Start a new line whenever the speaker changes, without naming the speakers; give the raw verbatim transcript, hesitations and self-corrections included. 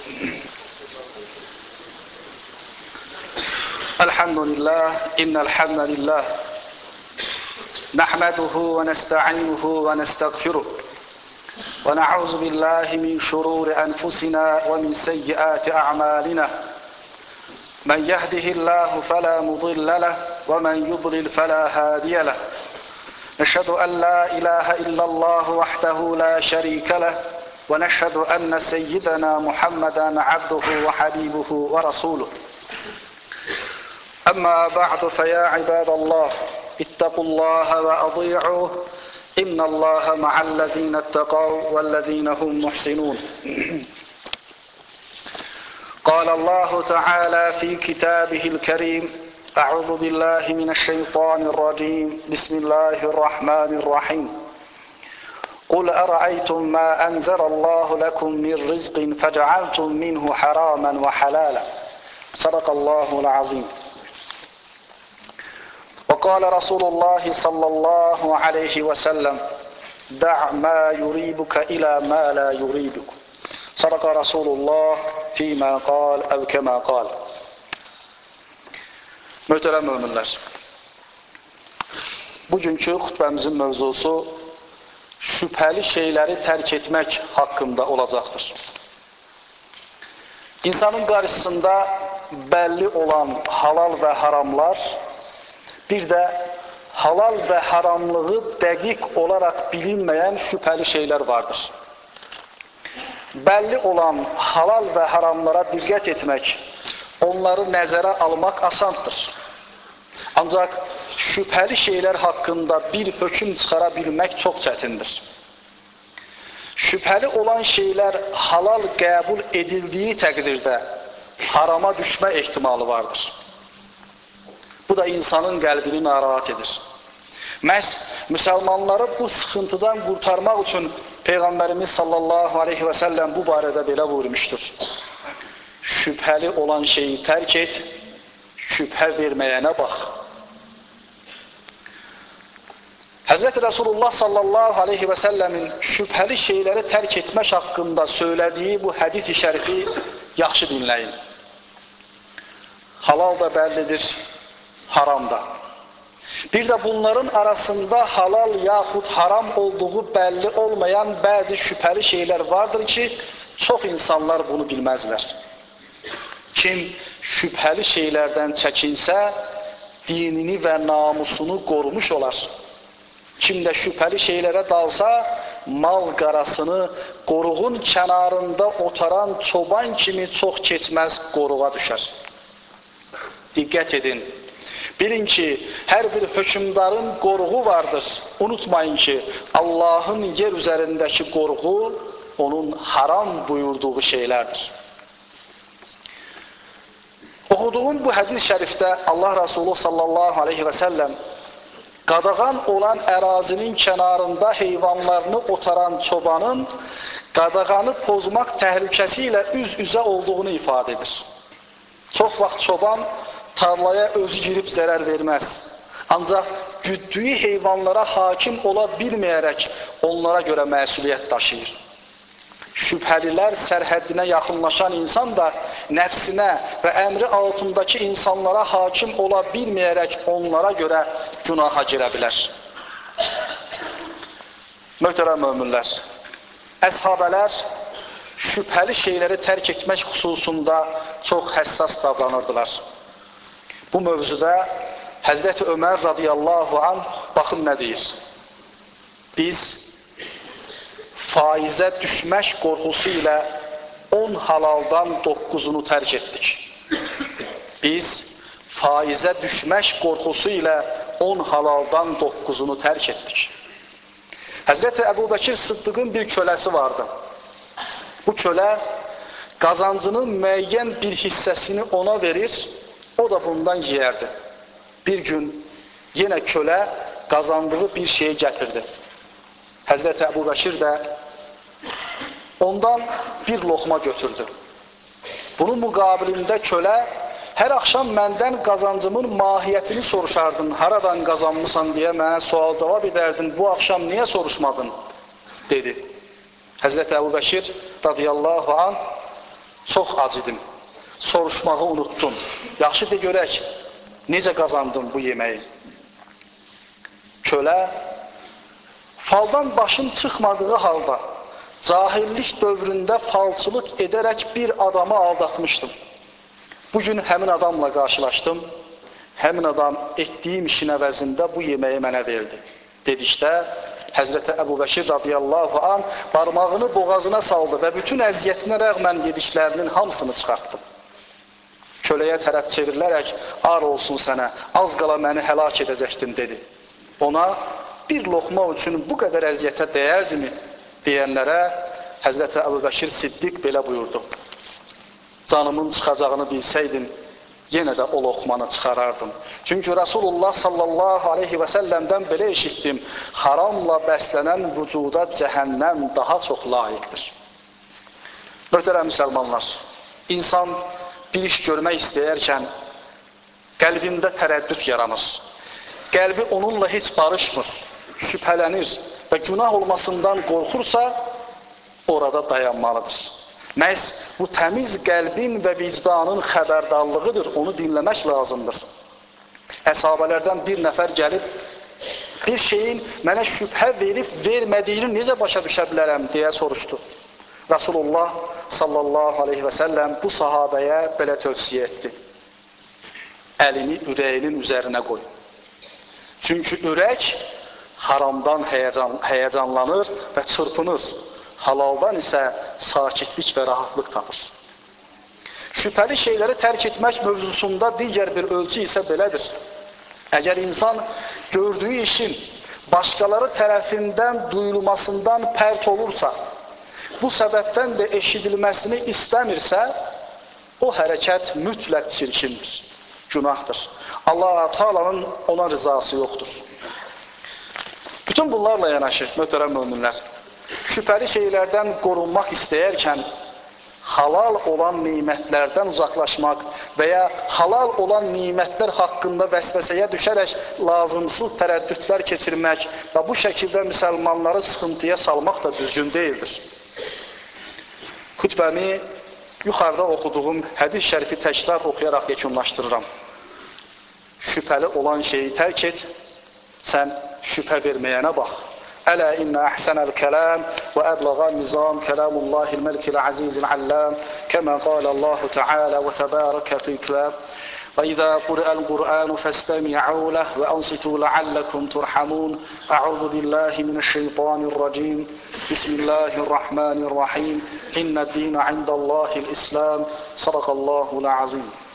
Elhamdülillah, innel hamdülillah. Nahmeduhu ve nesta'inuhu ve nestağfiruh. Ve na'udzu billahi min şururi enfusina ve min seyyiati a'malina. Men yehdihillahu fela mudille leh ve men yudlil fela hadiye leh. Neşhedü en la ilahe illallah vahdehu la şerike leh ve neşhedü enne seyyidena Muhammeden abduhu ve habibuhu ve rasuluh. Amma ba'du fe ya ibadallah ittaqullaha ve adi'uh innallaha ma'allezine ittaqav vellezine hum muhsinun. قال الله تعالى في كتابه الكريم أعوذ بالله من الشيطان الرجيم بسم الله الرحمن الرحيم قل أرأيتم ما أنزل الله لكم من رزق فجعلتم منه حراما وحلالا صدق الله العظيم وقال رسول الله صلى الله عليه وسلم دع ما يريبك إلى ما لا يريبك صدق رسول الله فيما قال أو كما قال. Möhtərəm möminlər, bugünkü xutbəmizin mövzusu şübhəli şeyləri tərk etmək haqqında olacaqdır. İnsanın qarşısında bəlli olan halal və haramlar, bir də halal və haramlığı dəqiq olaraq bilinməyən şübhəli şeylər vardır. Bəlli olan halal və haramlara diqqət etmək, onları nəzərə almaq asandır. Ancaq şübhəli şeylər haqqında bir hökm çıxara bilmək çox çətindir. Şübhəli olan şeylər halal qəbul edildiyi təqdirdə harama düşmə ehtimalı vardır. Bu da insanın qəlbini narahat edir. Məhz müsəlmanları bu sıxıntıdan qurtarmaq üçün Peyğəmbərimiz sallallahu aleyhi və səlləm bu barədə belə buyurmuşdur. Şübhəli olan şeyi tərk et, şübhə verməyənə bax. Həzrəti Rasulullah sallallahu aleyhi və səlləmin şübhəli şeyləri tərk etmək haqqında söylədiyi bu hədis-i şərifi yaxşı dinləyin. Halal da bəllidir, haram da. Bir də bunların arasında halal yaxud haram olduğu bəlli olmayan bəzi şübhəli şeylər vardır ki, çox insanlar bunu bilməzlər. Kim şübhəli şeylərdən çəkinsə, dinini və namusunu qorumuş olar. Kim də şübhəli şeylərə dalsa, mal qarasını qoruğun kənarında otaran çoban kimi çox keçməz qoruğa düşər. Diqqət edin. Bilin ki, hər bir hökmdarın qoruğu vardır. Unutmayın ki, Allahın yer üzərindəki qoruğu onun haram buyurduğu şeylərdir. Oxuduğum bu hədis şərifdə Allah Resulü sallallahu aleyhi və səlləm qadağan olan ərazinin kənarında heyvanlarını otaran çobanın qadağanı pozmaq təhlükəsi ilə üz-üzə olduğunu ifadə edir. Çox vaxt çoban tarlaya özü girib zərər verməz. Ancaq güddüyü heyvanlara hakim ola bilməyərək onlara görə məsuliyyət daşıyır. Şübhəlilər sərhəddinə yaxınlaşan insan da nəfsinə və əmri altındakı insanlara hakim ola bilməyərək onlara görə günaha girə bilər. Möhtərəm möminlər, əshabələr şübhəli şeyləri tərk etmək xüsusunda çox həssas davranırdılar. Bu mövzuda Həzrəti Ömər radiyallahu anh baxın nə deyir? Biz faizə düşmək qorxusu ilə on halaldan doqquzunu tərk etdik. Biz faizə düşmək qorxusu ilə on halaldan doqquzunu tərk etdik. Həzrəti Əbu Bəkir Sıddıqın bir köləsi vardı. Bu kölə qazancının müəyyən bir hissəsini ona verir, o da bundan yeyərdi. Bir gün yenə kölə qazandığı bir şeyi gətirdi. Həzrəti Əbu Bəkir də ondan bir loxma götürdü. Bunun müqabilində kölə hər axşam məndən qazancımın mahiyyətini soruşardın, haradan qazanmısan deyə mənə sual cavab edərdin, bu axşam niyə soruşmadın, dedi. Həzrəti Əbu Bəkir radiyallahu anh Çox acıdım. Soruşmağı unutdum. Yaxşı de görək, necə qazandın bu yeməyi? Kölə, faldan başım çıxmadığı halda, cahillik dövründə falçılıq edərək bir adamı aldatmışdım. Bugün həmin adamla qarşılaşdım. Həmin adam etdiyim işin əvəzində bu yeməyi mənə verdi. Dedikdə, Həzrəti Əbu Bəkir radiyallahu anh barmağını boğazına saldı və bütün əziyyətinə rəğmən yediklərinin hamısını çıxartdı. Köləyə tərəf çevrilərək, ar olsun sənə, az qala məni həlak edəcəkdin, dedi. Ona bir loxma üçün bu qədər əziyyətə dəyərdimi deyənlərə Həzrəti Əbu Bəkir Siddiq belə buyurdu. Canımın çıxacağını bilsəydim, yenə də o loxmanı çıxarardım. Çünki Rasulullah sallallahu aleyhi və səlləmdən belə eşitdim, haramla bəslənən vücuda cəhənnəm daha çox layiqdir. Möhtərəm müsəlmanlar, insan bir iş görmək istəyərkən qəlbində tərəddüd yaranır. Qəlbi onunla heç barışmır, şübhələnir və günah olmasından qorxursa, orada dayanmalıdır. Məhz bu təmiz qəlbin və vicdanın xəbərdarlığıdır, onu dinləmək lazımdır. Əshabələrdən bir nəfər gəlib, bir şeyin mənə şübhə verib vermədiyini necə başa düşə bilərəm deyə soruşdu. Rasulullah sallallahu aleyhi və səlləm bu sahabəyə belə tövsiyə etdi. Əlini ürəyinin üzərinə qoy. Çünki ürək haramdan həyəcan, həyəcanlanır və çırpınır. Halaldan isə sakitlik və rahatlıq tapır. Şübhəli şeyləri tərk etmək mövzusunda digər bir ölçü isə belədir. Əgər insan gördüyü işin başqaları tərəfindən duyulmasından pərt olursa, bu səbəbdən də eşidilməsini istəmirsə, o hərəkət mütləq çirkindir, günahdır. Allah Taala'nın ona rızası yoxdur. Bütün bunlarla yanaşı, möhtərəm möminlər, şübhəli şeylərdən qorunmaq istəyərkən halal olan nimətlərdən uzaqlaşmaq və ya halal olan nimətlər haqqında vəsvəsəyə düşərək lazımsız tərəddüdlər keçirmək və bu şəkildə müsəlmanları sıxıntıya salmaq da düzgün deyildir. Xütbəmi yuxarıda oxuduğum hədis şərifi təkrar oxuyaraq yekunlaşdırıram. Şübhəli olan şeyi tərk et, sən şübhə verməyənə bax. ألا إن أحسن الكلام وأبلغ النظام كلام الله الملك العزيز العلام كما قال الله تعالى وتبارك في الكلام وإذا قرأ القرآن فاستمعوا له وأنصتوا لعلكم ترحمون أعوذ بالله من الشيطان الرجيم بسم الله الرحمن الرحيم إن الدين عند الله الإسلام صدق الله العظيم